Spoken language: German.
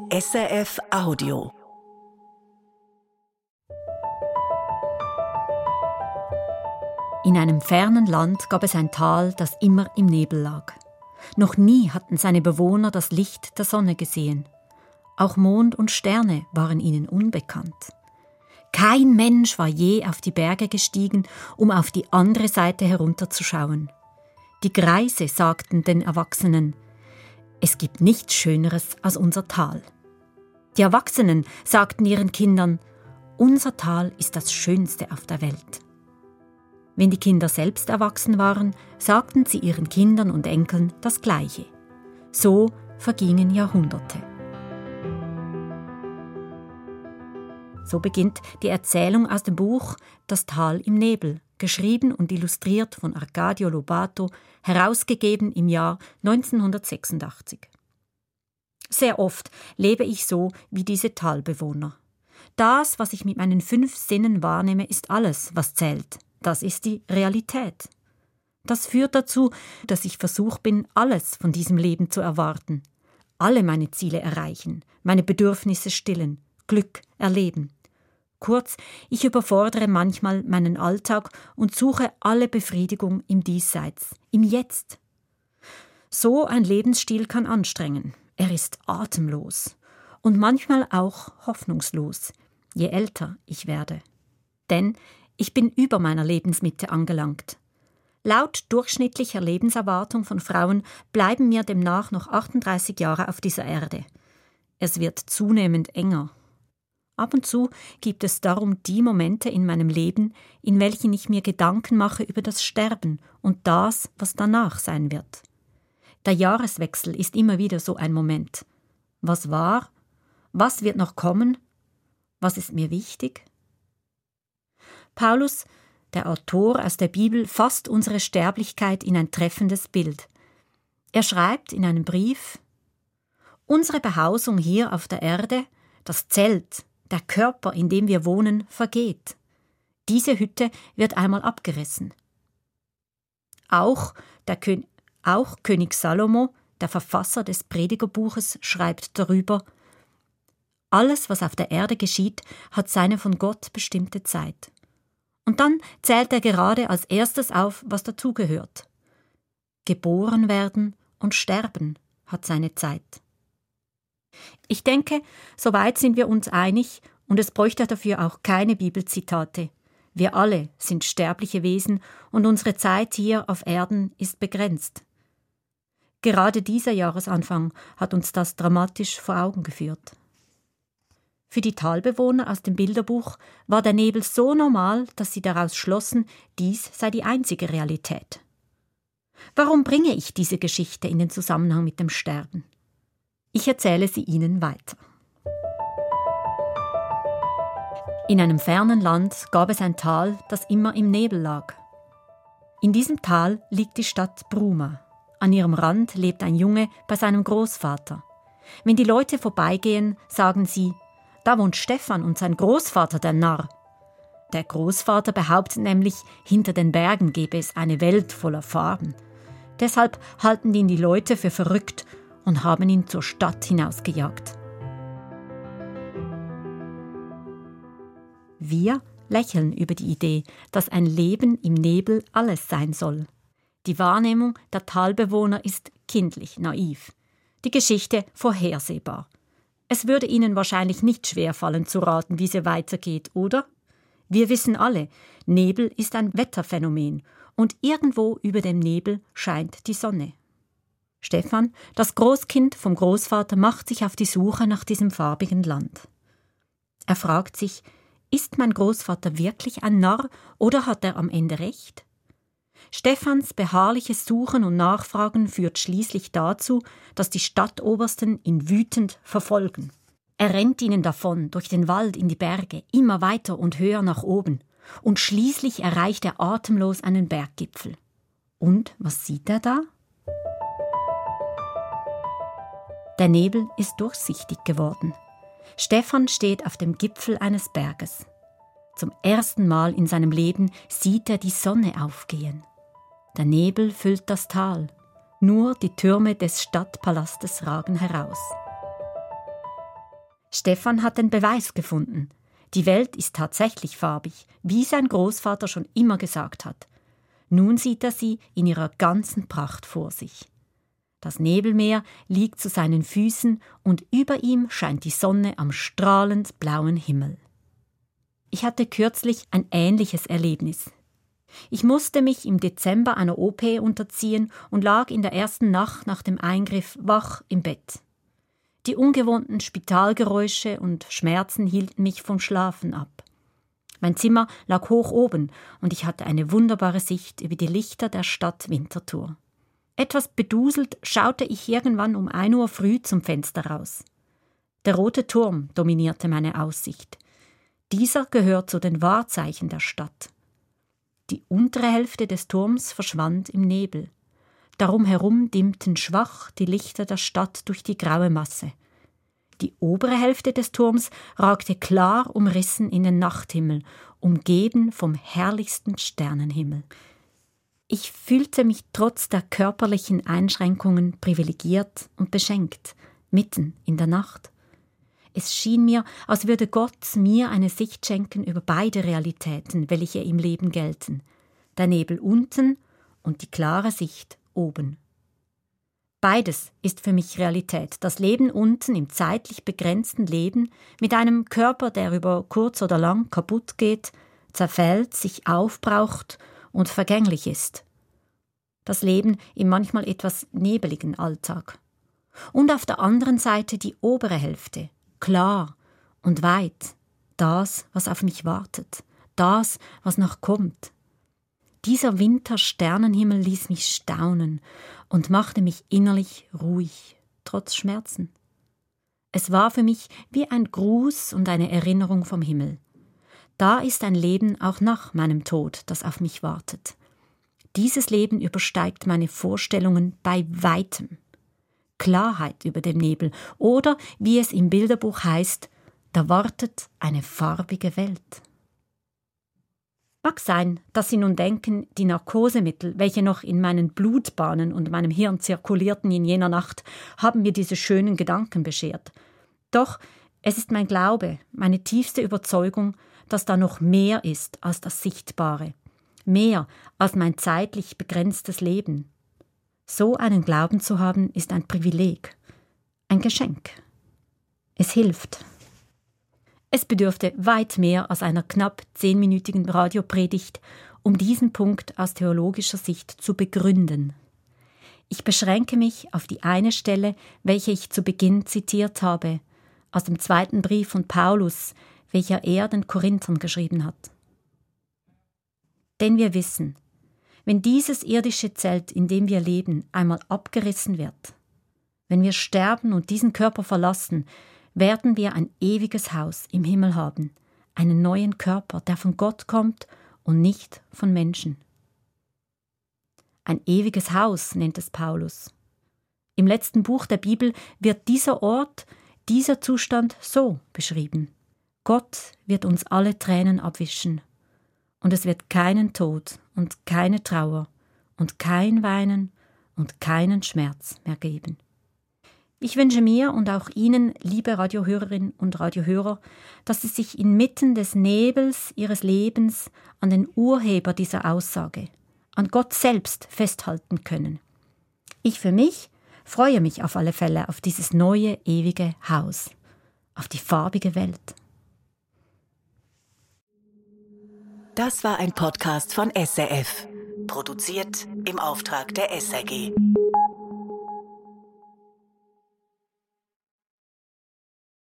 SRF Audio. In einem fernen Land gab es ein Tal, das immer im Nebel lag. Noch nie hatten seine Bewohner das Licht der Sonne gesehen. Auch Mond und Sterne waren ihnen unbekannt. Kein Mensch war je auf die Berge gestiegen, um auf die andere Seite herunterzuschauen. Die Greise sagten den Erwachsenen: Es gibt nichts Schöneres als unser Tal. Die Erwachsenen sagten ihren Kindern: Unser Tal ist das Schönste auf der Welt. Wenn die Kinder selbst erwachsen waren, sagten sie ihren Kindern und Enkeln das Gleiche. So vergingen Jahrhunderte. So beginnt die Erzählung aus dem Buch Das Tal im Nebel, geschrieben und illustriert von Arcadio Lobato, herausgegeben im Jahr 1986. Sehr oft lebe ich so wie diese Talbewohner. Das, was ich mit meinen 5 Sinnen wahrnehme, ist alles, was zählt. Das ist die Realität. Das führt dazu, dass ich versucht bin, alles von diesem Leben zu erwarten. Alle meine Ziele erreichen, meine Bedürfnisse stillen, Glück erleben. Kurz, ich überfordere manchmal meinen Alltag und suche alle Befriedigung im Diesseits, im Jetzt. So ein Lebensstil kann anstrengen. Er ist atemlos und manchmal auch hoffnungslos, je älter ich werde. Denn ich bin über meiner Lebensmitte angelangt. Laut durchschnittlicher Lebenserwartung von Frauen bleiben mir demnach noch 38 Jahre auf dieser Erde. Es wird zunehmend enger. Ab und zu gibt es darum die Momente in meinem Leben, in welchen ich mir Gedanken mache über das Sterben und das, was danach sein wird. Der Jahreswechsel ist immer wieder so ein Moment. Was war? Was wird noch kommen? Was ist mir wichtig? Paulus, der Autor aus der Bibel, fasst unsere Sterblichkeit in ein treffendes Bild. Er schreibt in einem Brief: Unsere Behausung hier auf der Erde, das Zelt, der Körper, in dem wir wohnen, vergeht. Diese Hütte wird einmal abgerissen. Auch König Salomo, der Verfasser des Predigerbuches, schreibt darüber: Alles, was auf der Erde geschieht, hat seine von Gott bestimmte Zeit. Und dann zählt er gerade als erstes auf, was dazugehört. Geboren werden und sterben hat seine Zeit. Ich denke, soweit sind wir uns einig und es bräuchte dafür auch keine Bibelzitate. Wir alle sind sterbliche Wesen und unsere Zeit hier auf Erden ist begrenzt. Gerade dieser Jahresanfang hat uns das dramatisch vor Augen geführt. Für die Talbewohner aus dem Bilderbuch war der Nebel so normal, dass sie daraus schlossen, dies sei die einzige Realität. Warum bringe ich diese Geschichte in den Zusammenhang mit dem Sterben? Ich erzähle sie Ihnen weiter. In einem fernen Land gab es ein Tal, das immer im Nebel lag. In diesem Tal liegt die Stadt Bruma. An ihrem Rand lebt ein Junge bei seinem Großvater. Wenn die Leute vorbeigehen, sagen sie: Da wohnt Stefan und sein Großvater, der Narr. Der Großvater behauptet nämlich, hinter den Bergen gebe es eine Welt voller Farben. Deshalb halten ihn die Leute für verrückt und haben ihn zur Stadt hinausgejagt. Wir lächeln über die Idee, dass ein Leben im Nebel alles sein soll. Die Wahrnehmung der Talbewohner ist kindlich, naiv. Die Geschichte vorhersehbar. Es würde Ihnen wahrscheinlich nicht schwerfallen zu raten, wie es weitergeht, oder? Wir wissen alle, Nebel ist ein Wetterphänomen und irgendwo über dem Nebel scheint die Sonne. Stefan, das Großkind vom Großvater, macht sich auf die Suche nach diesem farbigen Land. Er fragt sich: Ist mein Großvater wirklich ein Narr oder hat er am Ende recht? Stefans beharrliches Suchen und Nachfragen führt schließlich dazu, dass die Stadtobersten ihn wütend verfolgen. Er rennt ihnen davon, durch den Wald in die Berge, immer weiter und höher nach oben. Und schließlich erreicht er atemlos einen Berggipfel. Und was sieht er da? Der Nebel ist durchsichtig geworden. Stefan steht auf dem Gipfel eines Berges. Zum ersten Mal in seinem Leben sieht er die Sonne aufgehen. Der Nebel füllt das Tal. Nur die Türme des Stadtpalastes ragen heraus. Stefan hat den Beweis gefunden. Die Welt ist tatsächlich farbig, wie sein Großvater schon immer gesagt hat. Nun sieht er sie in ihrer ganzen Pracht vor sich. Das Nebelmeer liegt zu seinen Füßen und über ihm scheint die Sonne am strahlend blauen Himmel. Ich hatte kürzlich ein ähnliches Erlebnis. Ich musste mich im Dezember einer OP unterziehen und lag in der ersten Nacht nach dem Eingriff wach im Bett. Die ungewohnten Spitalgeräusche und Schmerzen hielten mich vom Schlafen ab. Mein Zimmer lag hoch oben und ich hatte eine wunderbare Sicht über die Lichter der Stadt Winterthur. Etwas beduselt schaute ich irgendwann um 1 Uhr früh zum Fenster raus. Der rote Turm dominierte meine Aussicht. Dieser gehört zu den Wahrzeichen der Stadt. Die untere Hälfte des Turms verschwand im Nebel. Darum herum dimmten schwach die Lichter der Stadt durch die graue Masse. Die obere Hälfte des Turms ragte klar umrissen in den Nachthimmel, umgeben vom herrlichsten Sternenhimmel. Ich fühlte mich trotz der körperlichen Einschränkungen privilegiert und beschenkt, mitten in der Nacht. Es schien mir, als würde Gott mir eine Sicht schenken über beide Realitäten, welche im Leben gelten. Der Nebel unten und die klare Sicht oben. Beides ist für mich Realität. Das Leben unten im zeitlich begrenzten Leben mit einem Körper, der über kurz oder lang kaputt geht, zerfällt, sich aufbraucht und vergänglich ist. Das Leben im manchmal etwas nebeligen Alltag. Und auf der anderen Seite die obere Hälfte, klar und weit, das, was auf mich wartet, das, was noch kommt. Dieser Wintersternenhimmel ließ mich staunen und machte mich innerlich ruhig, trotz Schmerzen. Es war für mich wie ein Gruß und eine Erinnerung vom Himmel. Da ist ein Leben auch nach meinem Tod, das auf mich wartet. Dieses Leben übersteigt meine Vorstellungen bei weitem. Klarheit über dem Nebel oder, wie es im Bilderbuch heißt, da wartet eine farbige Welt. Mag sein, dass Sie nun denken, die Narkosemittel, welche noch in meinen Blutbahnen und meinem Hirn zirkulierten in jener Nacht, haben mir diese schönen Gedanken beschert. Doch es ist mein Glaube, meine tiefste Überzeugung, dass da noch mehr ist als das Sichtbare, mehr als mein zeitlich begrenztes Leben. So einen Glauben zu haben, ist ein Privileg, ein Geschenk. Es hilft. Es bedürfte weit mehr als einer knapp 10-minütigen Radiopredigt, um diesen Punkt aus theologischer Sicht zu begründen. Ich beschränke mich auf die eine Stelle, welche ich zu Beginn zitiert habe, aus dem 2. Brief von Paulus, welcher er den Korinthern geschrieben hat. Denn wir wissen, wenn dieses irdische Zelt, in dem wir leben, einmal abgerissen wird, wenn wir sterben und diesen Körper verlassen, werden wir ein ewiges Haus im Himmel haben, einen neuen Körper, der von Gott kommt und nicht von Menschen. Ein ewiges Haus nennt es Paulus. Im letzten Buch der Bibel wird dieser Ort, dieser Zustand so beschrieben. Gott wird uns alle Tränen abwischen, und es wird keinen Tod und keine Trauer und kein Weinen und keinen Schmerz mehr geben. Ich wünsche mir und auch Ihnen, liebe Radiohörerinnen und Radiohörer, dass Sie sich inmitten des Nebels Ihres Lebens an den Urheber dieser Aussage, an Gott selbst festhalten können. Ich für mich freue mich auf alle Fälle auf dieses neue, ewige Haus, auf die farbige Welt. Das war ein Podcast von SRF, produziert im Auftrag der SRG.